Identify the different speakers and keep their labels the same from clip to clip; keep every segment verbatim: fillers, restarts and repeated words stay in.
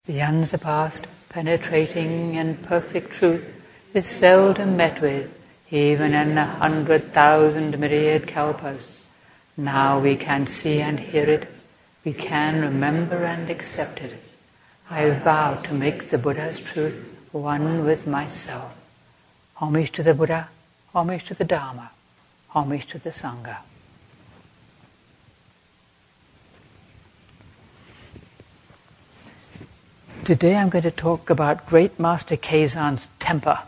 Speaker 1: The unsurpassed, penetrating and perfect truth is seldom met with, even in a hundred thousand myriad kalpas. Now we can see and hear it, we can remember and accept it. I vow to make the Buddha's truth one with myself. Homage to the Buddha, homage to the Dharma, homage to the Sangha. Today I'm going to talk about Great Master Kazan's temper.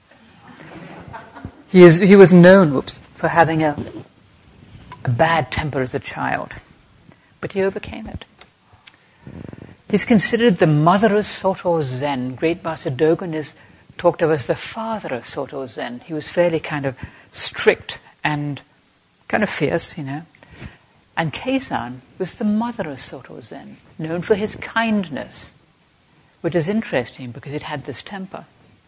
Speaker 1: He, is, he was known whoops, for having a, a bad temper as a child, but he overcame it. He's considered the mother of Soto Zen. Great Master Dogen is talked of as the father of Soto Zen. He was fairly kind of strict and kind of fierce, you know. And Kazan was the mother of Soto Zen, known for his kindness, which is interesting because it had this temper.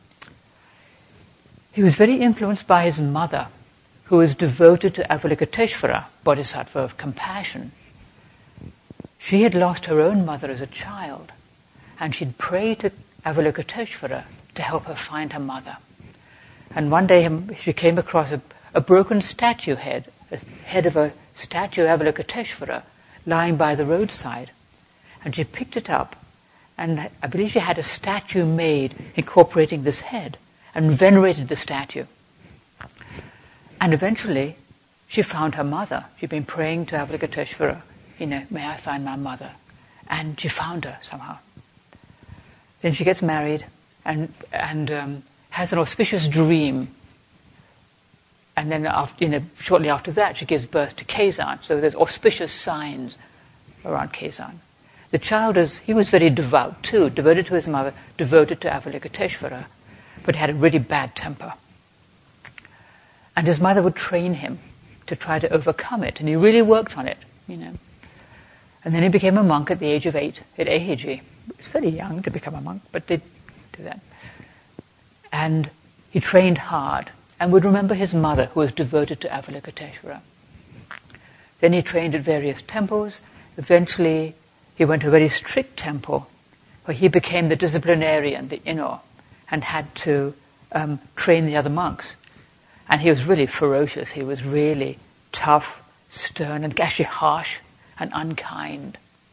Speaker 1: He was very influenced by his mother, who was devoted to Avalokiteshvara, Bodhisattva of compassion. She had lost her own mother as a child, and she'd pray to Avalokiteshvara to help her find her mother. And one day she came across a, a broken statue head, a head of a statue of Avalokiteshvara, lying by the roadside. And she picked it up, and I believe she had a statue made incorporating this head, and venerated the statue. And eventually, she found her mother. She'd been praying to Avalokiteshvara, you know, may I find my mother? And she found her somehow. Then she gets married and and um, has an auspicious dream. And then, after, you know, shortly after that, she gives birth to Kazan. So there's auspicious signs around Kazan. The child is, he was very devout too, devoted to his mother, devoted to Avalokiteshvara, but had a really bad temper. And his mother would train him to try to overcome it, and he really worked on it, you know. And then he became a monk at the age of eight at Eihiji. It's fairly young to become a monk, but they do that. And he trained hard and would remember his mother, who was devoted to Avalokiteshvara. Then he trained at various temples. Eventually, he went to a very strict temple where he became the disciplinarian, the Ino, and had to um, train the other monks. And he was really ferocious. He was really tough, stern, and actually harsh and unkind.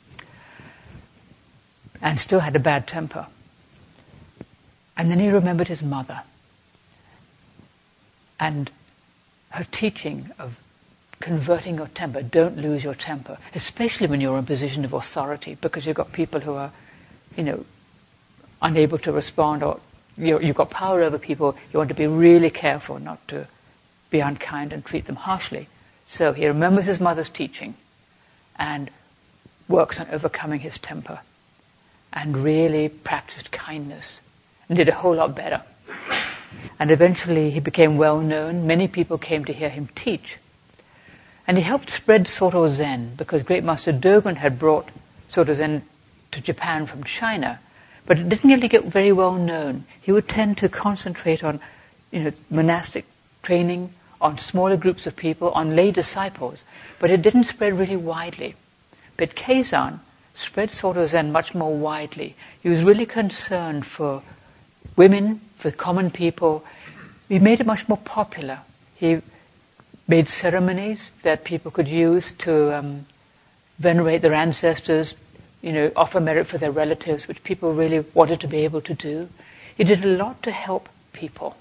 Speaker 1: And still had a bad temper. And then he remembered his mother and her teaching of converting your temper. Don't lose your temper, especially when you're in a position of authority, because you've got people who are, you know, unable to respond, or you're, you've got power over people. You want to be really careful not to be unkind and treat them harshly. So he remembers his mother's teaching and works on overcoming his temper and really practiced kindness and did a whole lot better. And eventually he became well known. Many people came to hear him teach. And he helped spread Soto Zen, because Great Master Dogen had brought Soto Zen to Japan from China, but it didn't really get very well known. He would tend to concentrate on, you know, monastic training, on smaller groups of people, on lay disciples, but it didn't spread really widely. But Kazan spread Soto Zen much more widely. He was really concerned for women, for common people. He made it much more popular. He made ceremonies that people could use to um, venerate their ancestors, you know, offer merit for their relatives, which people really wanted to be able to do. He did a lot to help people.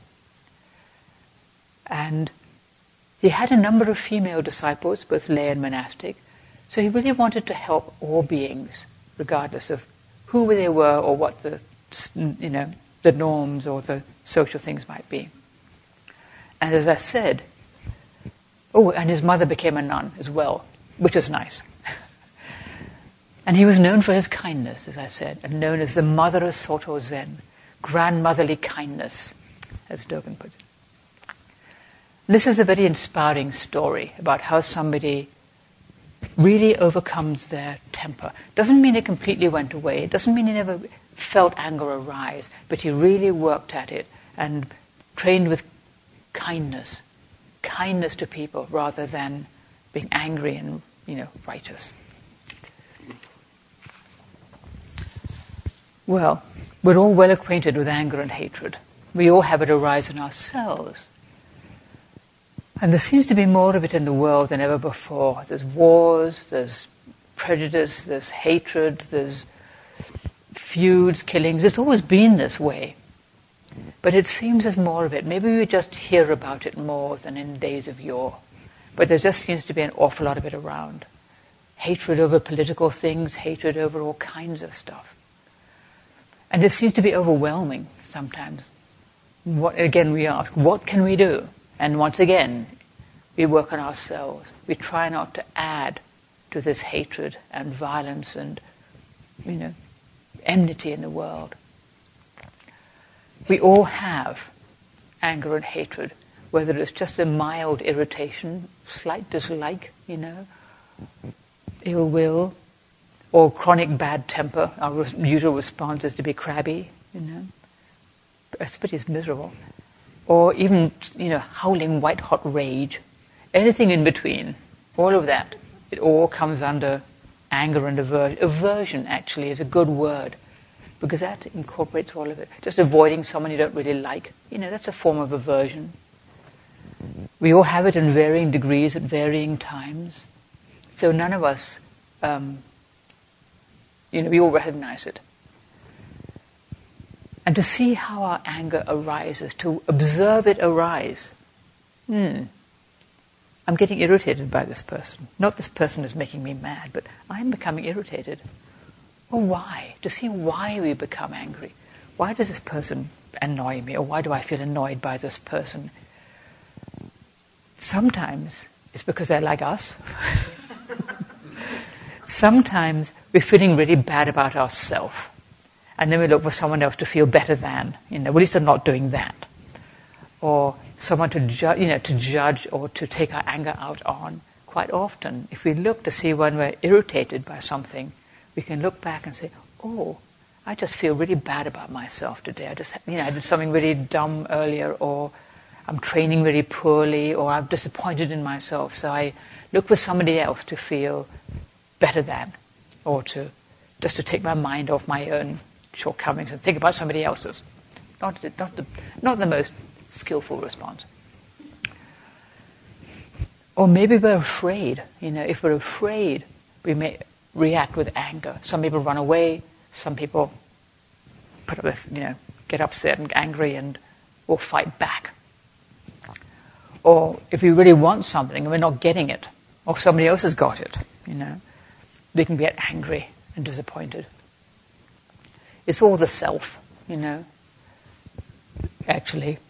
Speaker 1: And he had a number of female disciples, both lay and monastic, so he really wanted to help all beings, regardless of who they were or what the, you know, the norms or the social things might be. And as I said, oh, and his mother became a nun as well, which is nice. And he was known for his kindness, as I said, and known as the mother of Soto Zen, grandmotherly kindness, as Dogen put it. This is a very inspiring story about how somebody really overcomes their temper. Doesn't mean it completely went away. It doesn't mean he never felt anger arise, but he really worked at it and trained with kindness, kindness to people rather than being angry and, you know, righteous. Well, we're all well acquainted with anger and hatred. We all have it arise in ourselves. And there seems to be more of it in the world than ever before. There's wars, there's prejudice, there's hatred, there's feuds, killings. It's always been this way. But it seems there's more of it. Maybe we just hear about it more than in days of yore. But there just seems to be an awful lot of it around. Hatred over political things, hatred over all kinds of stuff. And it seems to be overwhelming sometimes. What, again, we ask, what can we do? And once again, we work on ourselves. We try not to add to this hatred and violence and, you know, enmity in the world. We all have anger and hatred, whether it's just a mild irritation, slight dislike, you know, ill will, or chronic bad temper. Our usual response is to be crabby, you know. Especially it's miserable. Or even, you know, howling white-hot rage. Anything in between, all of that, it all comes under anger and aversion. Aversion, actually, is a good word, because that incorporates all of it. Just avoiding someone you don't really like, you know, that's a form of aversion. We all have it in varying degrees at varying times. So none of us, um, you know, we all recognize it. And to see how our anger arises, to observe it arise. Hmm. I'm getting irritated by this person. Not this person is making me mad, but I'm becoming irritated. Well, why? To see why we become angry. Why does this person annoy me? Or why do I feel annoyed by this person? Sometimes it's because they're like us. Sometimes we're feeling really bad about ourselves. And then we look for someone else to feel better than. You know, well, at least they're not doing that. Or someone to, ju- you know, to judge or to take our anger out on. Quite often, if we look to see when we're irritated by something, we can look back and say, oh, I just feel really bad about myself today. I just, you know, I did something really dumb earlier, or I'm training really poorly, or I'm disappointed in myself. So I look for somebody else to feel better than, or to just to take my mind off my own shortcomings and think about somebody else's. Not the, not the, not the most skillful response. Or maybe we're afraid. You know, if we're afraid, we may react with anger. Some people run away. Some people put up, you know, get upset and angry and or fight back. Or if we really want something and we're not getting it, or somebody else has got it, you know, we can get angry and disappointed. It's all the self, you know, actually.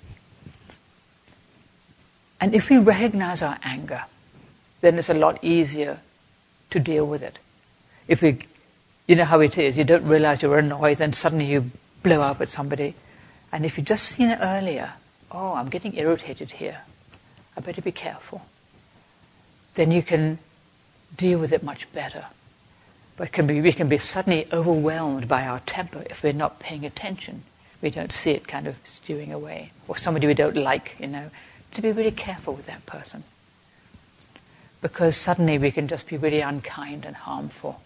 Speaker 1: And if we recognize our anger, then it's a lot easier to deal with it. If we, you know how it is, you don't realize you're annoyed, then suddenly you blow up at somebody. And if you'd just seen it earlier, oh, I'm getting irritated here, I better be careful. Then you can deal with it much better. But can be, we can be suddenly overwhelmed by our temper if we're not paying attention. We don't see it kind of stewing away. Or somebody we don't like, you know, to be really careful with that person. Because suddenly we can just be really unkind and harmful.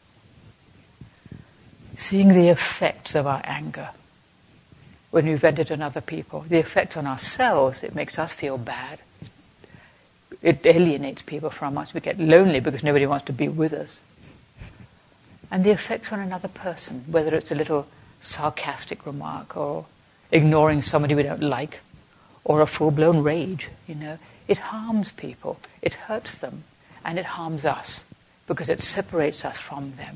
Speaker 1: Seeing the effects of our anger when we vent it on other people, the effect on ourselves, it makes us feel bad. It alienates people from us. We get lonely because nobody wants to be with us. And the effects on another person, whether it's a little sarcastic remark or ignoring somebody we don't like, or a full-blown rage, you know, it harms people, it hurts them, and it harms us because it separates us from them.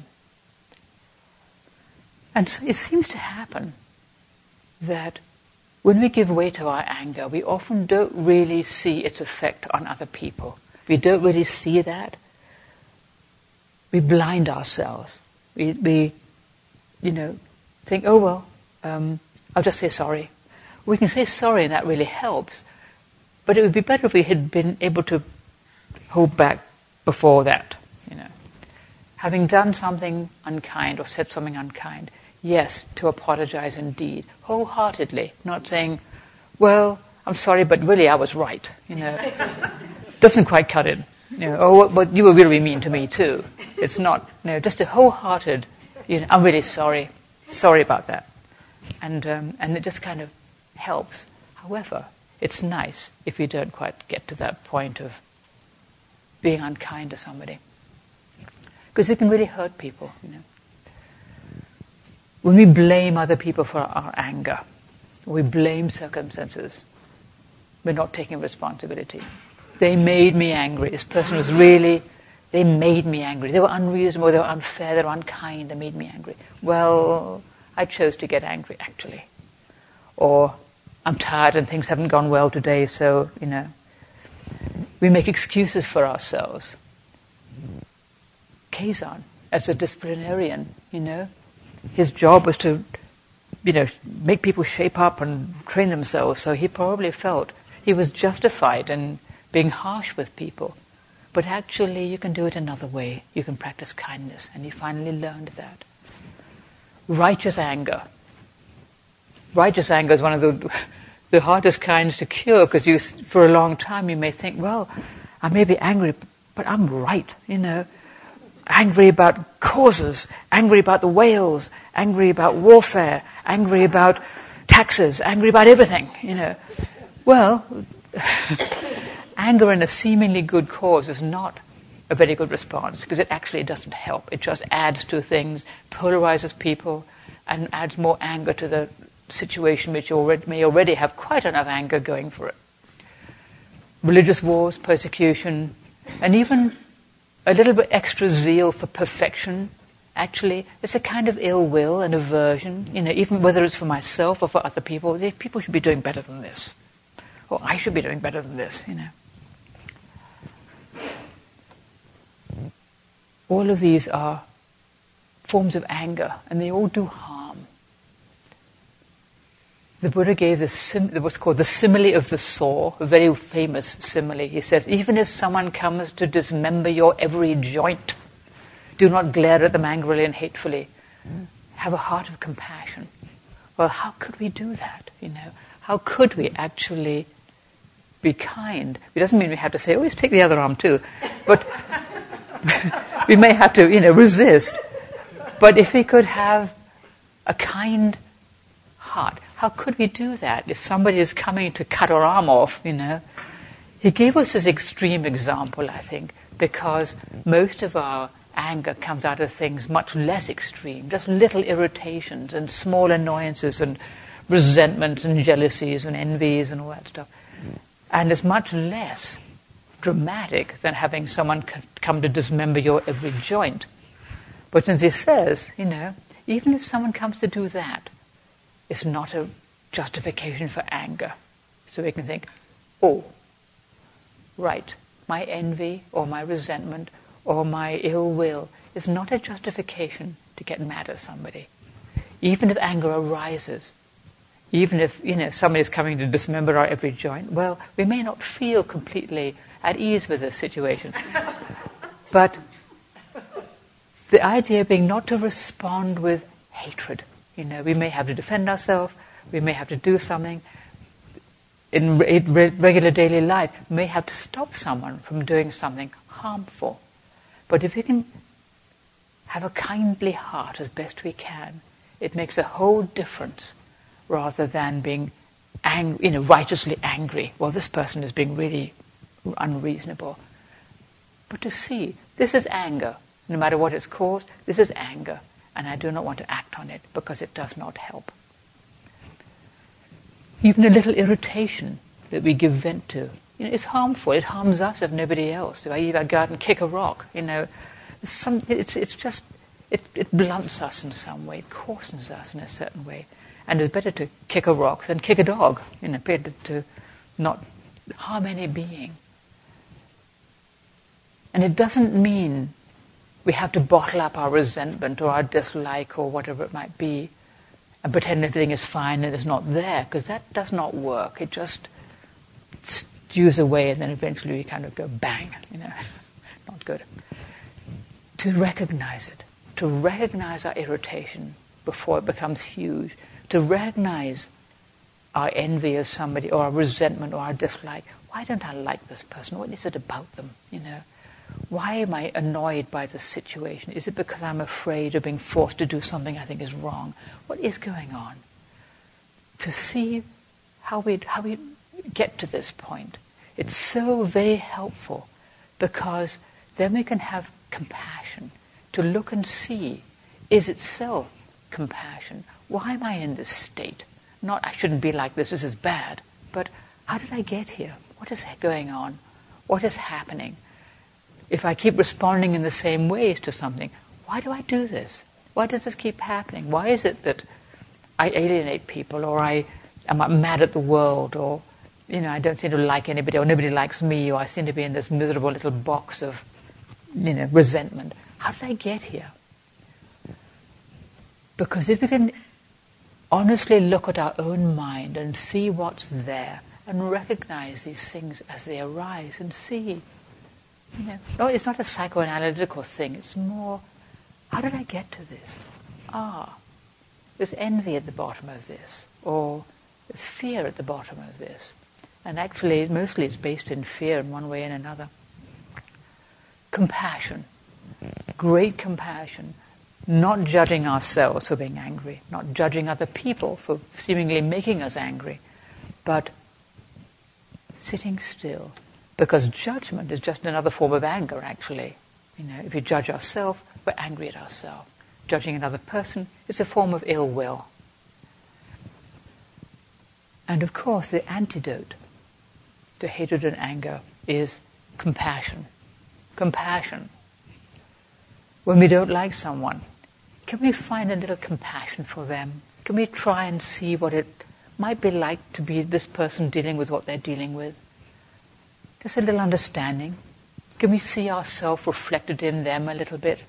Speaker 1: And so it seems to happen that when we give way to our anger, we often don't really see its effect on other people. We don't really see that. We blind ourselves. We, we you know, think, oh, well, um, I'll just say sorry. We can say sorry and that really helps, but it would be better if we had been able to hold back before that, you know. Having done something unkind or said something unkind, yes, to apologize indeed, wholeheartedly, not saying, well, I'm sorry, but really I was right, you know. Doesn't quite cut it. You know, oh, but you were really mean to me too. It's not, you know, just a wholehearted, you know, I'm really sorry. sorry about that. And, um, and it just kind of helps. However, it's nice if you don't quite get to that point of being unkind to somebody. Because we can really hurt people, you know. When we blame other people for our anger, we blame circumstances, we're not taking responsibility. They made me angry. This person was really, they made me angry. They were unreasonable, they were unfair, they were unkind, they made me angry. Well, I chose to get angry, actually. Or, I'm tired and things haven't gone well today, so, you know. We make excuses for ourselves. Kazan, as a disciplinarian, you know, his job was to, you know, make people shape up and train themselves, so he probably felt he was justified in being harsh with people. But actually, you can do it another way. You can practice kindness, and he finally learned that. Righteous anger. Righteous anger is one of the, the hardest kinds to cure, because you, for a long time you may think, well, I may be angry, but I'm right, you know. Angry about causes, angry about the whales, angry about warfare, angry about taxes, angry about everything, you know. Well, anger in a seemingly good cause is not a very good response, because it actually doesn't help. It just adds to things, polarizes people, and adds more anger to the situation which already, may already have quite enough anger going for it. Religious wars, persecution, and even a little bit extra zeal for perfection, actually, it's a kind of ill will and aversion, you know, even whether it's for myself or for other people. People should be doing better than this. Or I should be doing better than this, you know. All of these are forms of anger, and they all do harm. The Buddha gave the sim- what's called the simile of the saw, a very famous simile. He says, even if someone comes to dismember your every joint, do not glare at them angrily and hatefully. Have a heart of compassion. Well, how could we do that, you know? How could we actually be kind? It doesn't mean we have to say, always take the other arm too. But we may have to, you know, resist. But if we could have a kind heart, how could we do that if somebody is coming to cut our arm off, you know? He gave us this extreme example, I think, because most of our anger comes out of things much less extreme, just little irritations and small annoyances and resentments and jealousies and envies and all that stuff. And it's much less dramatic than having someone c- come to dismember your every joint. But since he says, you know, even if someone comes to do that, it's not a justification for anger. So we can think, oh, right, my envy or my resentment or my ill will is not a justification to get mad at somebody. Even if anger arises, even if, you know, somebody is coming to dismember our every joint, well, we may not feel completely at ease with this situation. But the idea being not to respond with hatred. You know, we may have to defend ourselves, we may have to do something. In re- regular daily life, we may have to stop someone from doing something harmful. But if we can have a kindly heart as best we can, it makes a whole difference, rather than being ang- you know, righteously angry. Well, this person is being really unreasonable. But to see, this is anger. No matter what it's caused, this is anger. And I do not want to act on it because it does not help. Even a little irritation that we give vent to, you know, is harmful. It harms us if nobody else. If I either go out and kick a rock, you know, it's, some, it's, it's just, it, it blunts us in some way. It coarsens us in a certain way. And it's better to kick a rock than kick a dog, you know, better to not harm any being. And it doesn't mean we have to bottle up our resentment or our dislike or whatever it might be and pretend everything is fine and it's not there, because that does not work. It just stews away and then eventually we kind of go bang, you know, not good. To recognize it, to recognize our irritation before it becomes huge, to recognize our envy of somebody or our resentment or our dislike. Why don't I like this person? What is it about them, you know? why am I annoyed by this situation? Is it because I'm afraid of being forced to do something I think is wrong? What is going on? To see how we how we get to this point. It's so very helpful, because then we can have compassion to look and see, is itself compassion. Why am I in this state? Not, I shouldn't be like this, this is bad, but how did I get here? What is going on? What is happening? If I keep responding in the same ways to something, why do I do this? Why does this keep happening? Why is it that I alienate people, or I am mad at the world, or you know, I don't seem to like anybody, or nobody likes me, or I seem to be in this miserable little box of, you know, resentment. How did I get here? Because if we can honestly look at our own mind and see what's there, and recognize these things as they arise, and see, you know, no, it's not a psychoanalytical thing. It's more, how did I get to this? Ah, there's envy at the bottom of this, or there's fear at the bottom of this. And actually, mostly it's based in fear in one way and another. Compassion. Great compassion. Not judging ourselves for being angry. Not judging other people for seemingly making us angry. But sitting still. Because judgment is just another form of anger, actually. You know, if we judge ourselves, we're angry at ourselves. Judging another person is a form of ill will. And of course, the antidote to hatred and anger is compassion. Compassion. When we don't like someone, can we find a little compassion for them? Can we try and see what it might be like to be this person dealing with what they're dealing with? Just a little understanding. Can we see ourselves reflected in them a little bit?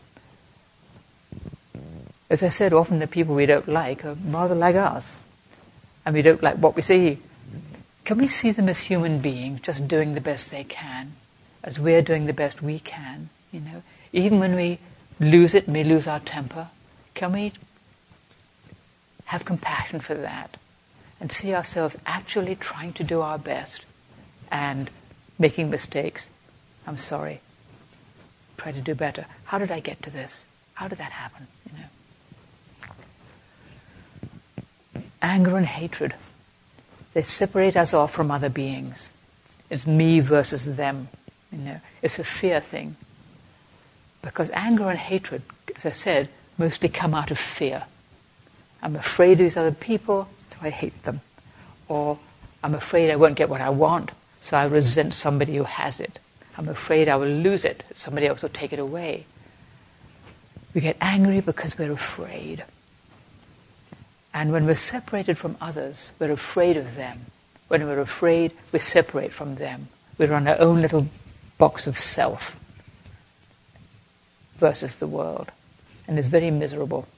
Speaker 1: As I said, often the people we don't like are rather like us. And we don't like what we see. Can we see them as human beings, just doing the best they can, as we're doing the best we can? You know, even when we lose it, may lose our temper, can we have compassion for that and see ourselves actually trying to do our best and making mistakes? I'm sorry. Try to do better. How did I get to this? How did that happen? You know, anger and hatred. They separate us off from other beings. It's me versus them. You know, it's a fear thing. Because anger and hatred, as I said, mostly come out of fear. I'm afraid of these other people, so I hate them. Or I'm afraid I won't get what I want, so I resent somebody who has it. I'm afraid I will lose it, somebody else will take it away. We get angry because we're afraid. And when we're separated from others, we're afraid of them. When we're afraid, we separate from them. We're on our own little box of self versus the world. And it's very miserable.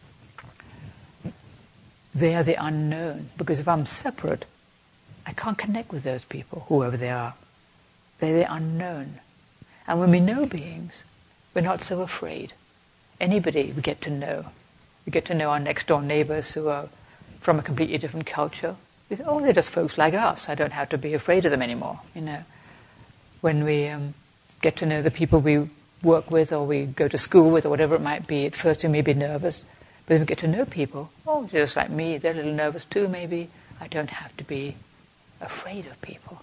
Speaker 1: They are the unknown. Because if I'm separate, I can't connect with those people, whoever they are. They're the unknown. And when we know beings, we're not so afraid. Anybody we get to know. We get to know our next door neighbors who are from a completely different culture. We say, oh, they're just folks like us. I don't have to be afraid of them anymore. You know, when we um, get to know the people we work with or we go to school with or whatever it might be, at first we may be nervous. But if we get to know people, oh, they're just like me. They're a little nervous too, maybe. I don't have to be afraid of people.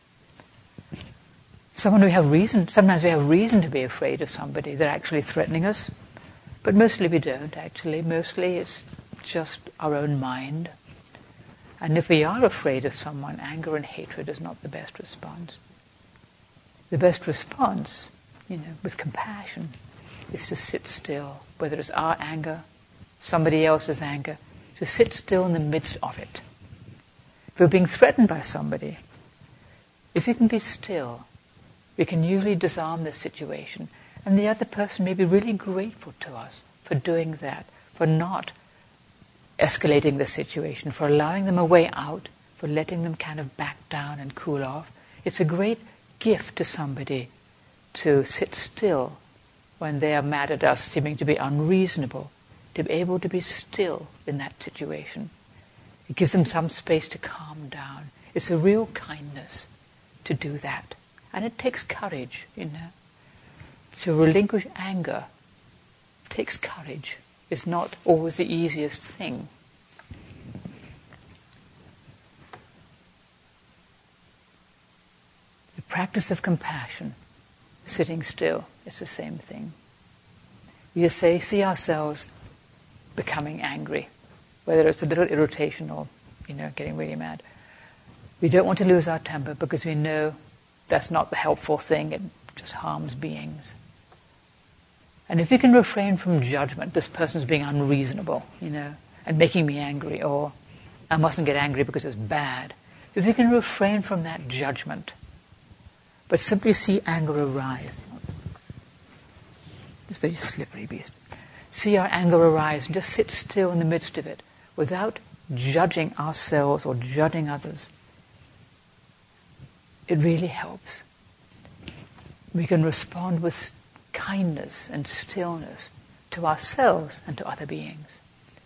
Speaker 1: Someone we have reason, sometimes we have reason to be afraid of somebody. They're actually threatening us. But mostly we don't, actually. Mostly it's just our own mind. And if we are afraid of someone, anger and hatred is not the best response. The best response, you know, with compassion, is to sit still, whether it's our anger, somebody else's anger, to sit still in the midst of it. If we're being threatened by somebody, if you can be still, we can usually disarm the situation. And the other person may be really grateful to us for doing that, for not escalating the situation, for allowing them a way out, for letting them kind of back down and cool off. It's a great gift to somebody to sit still when they are mad at us, seeming to be unreasonable, to be able to be still in that situation. It gives them some space to calm down. It's a real kindness to do that. And it takes courage, you know. To relinquish anger takes courage. It's not always the easiest thing. The practice of compassion, sitting still, is the same thing. We just say, see ourselves becoming angry, whether it's a little irritation or, you know, getting really mad. We don't want to lose our temper because we know that's not the helpful thing. It just harms beings. And if we can refrain from judgment, this person's being unreasonable, you know, and making me angry, or I mustn't get angry because it's bad. If we can refrain from that judgment, but simply see anger arise. This very slippery beast. See our anger arise and just sit still in the midst of it without judging ourselves or judging others. It really helps. We can respond with kindness and stillness to ourselves and to other beings.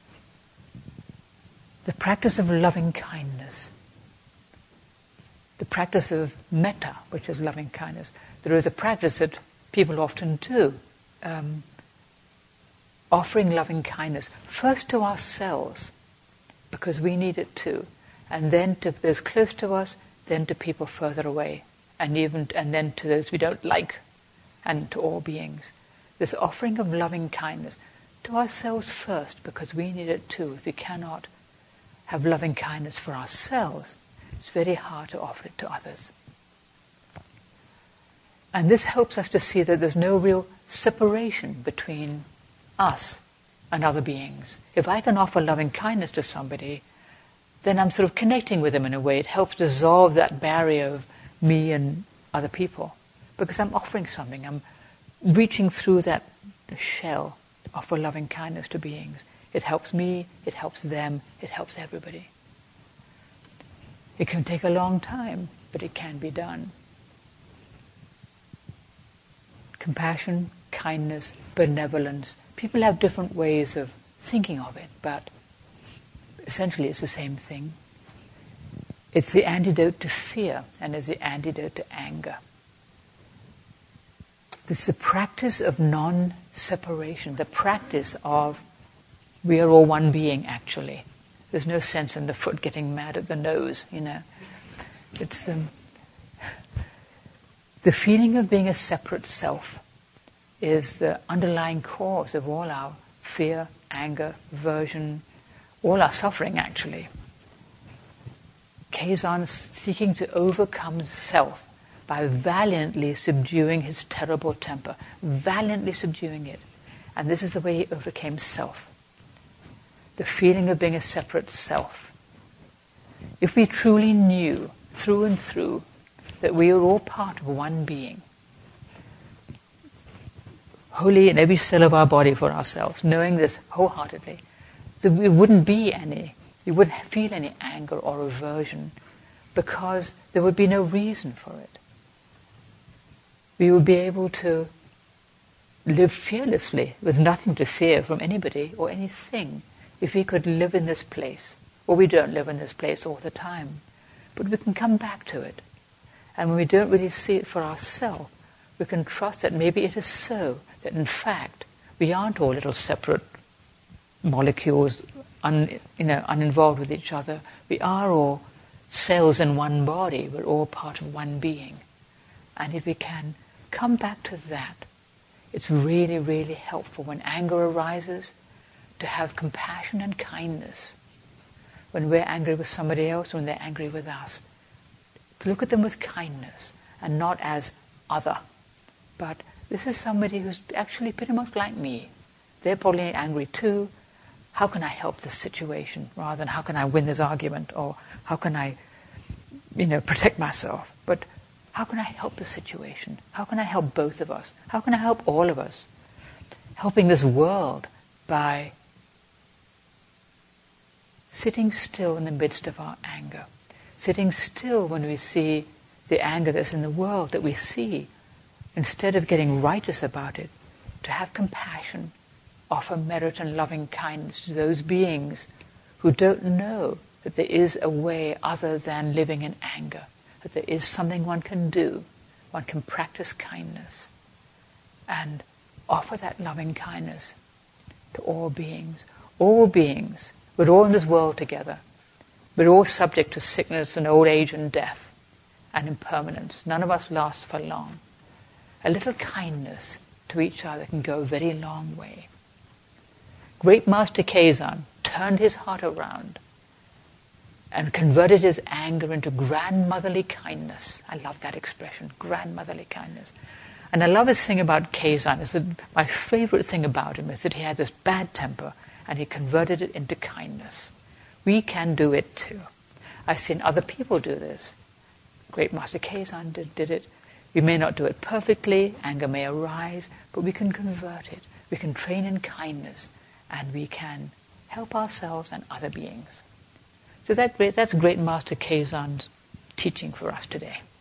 Speaker 1: The practice of loving kindness, the practice of metta, which is loving kindness. There is a practice that people often do, um, offering loving kindness first to ourselves, because we need it too, and then to those close to us, then to people further away, and even and then to those we don't like, and to all beings. This offering of loving kindness to ourselves first, because we need it too. If we cannot have loving kindness for ourselves, it's very hard to offer it to others. And this helps us to see that there's no real separation between us and other beings. If I can offer loving kindness to somebody, then I'm sort of connecting with them in a way. It helps dissolve that barrier of me and other people, because I'm offering something. I'm reaching through that shell to offer loving kindness to beings. It helps me, it helps them, it helps everybody. It can take a long time, but it can be done. Compassion, kindness, benevolence. People have different ways of thinking of it, but essentially it's the same thing. It's the antidote to fear and it's the antidote to anger. It's the practice of non-separation, the practice of we are all one being, actually. There's no sense in the foot getting mad at the nose, you know. It's um, the feeling of being a separate self is the underlying cause of all our fear, anger, aversion, all our suffering, actually. Kazan is seeking to overcome self by valiantly subduing his terrible temper, valiantly subduing it. And this is the way he overcame self. The feeling of being a separate self. If we truly knew through and through that we are all part of one being, wholly in every cell of our body for ourselves, knowing this wholeheartedly, that we wouldn't be any, we wouldn't feel any anger or aversion, because there would be no reason for it. We would be able to live fearlessly with nothing to fear from anybody or anything if we could live in this place. Well, we don't live in this place all the time, but we can come back to it. And when we don't really see it for ourselves, we can trust that maybe it is so, that in fact we aren't all little separate molecules, un, you know, uninvolved with each other. We are all cells in one body. We're all part of one being. And if we can come back to that, it's really, really helpful when anger arises to have compassion and kindness. When we're angry with somebody else, when they're angry with us, to look at them with kindness and not as other. But this is somebody who's actually pretty much like me. They're probably angry too. How can I help this situation? Rather than how can I win this argument, or how can I, you know, protect myself? But how can I help the situation? How can I help both of us? How can I help all of us? Helping this world by sitting still in the midst of our anger. Sitting still when we see the anger that's in the world that we see. Instead of getting righteous about it, to have compassion, offer merit and loving kindness to those beings who don't know that there is a way other than living in anger, that there is something one can do, one can practice kindness. and offer that loving kindness to all beings. All beings, we're all in this world together. We're all subject to sickness and old age and death and impermanence. None of us lasts for long. A little kindness to each other can go a very long way. Great Master Kazan turned his heart around and converted his anger into grandmotherly kindness. I love that expression, grandmotherly kindness. And I love this thing about Kazan, is that my favorite thing about him is that he had this bad temper and he converted it into kindness. We can do it too. I've seen other people do this. Great Master Kazan did, did it. We may not do it perfectly, anger may arise, but we can convert it. We can train in kindness, and we can help ourselves and other beings. So that, that's Great Master Kazan's teaching for us today.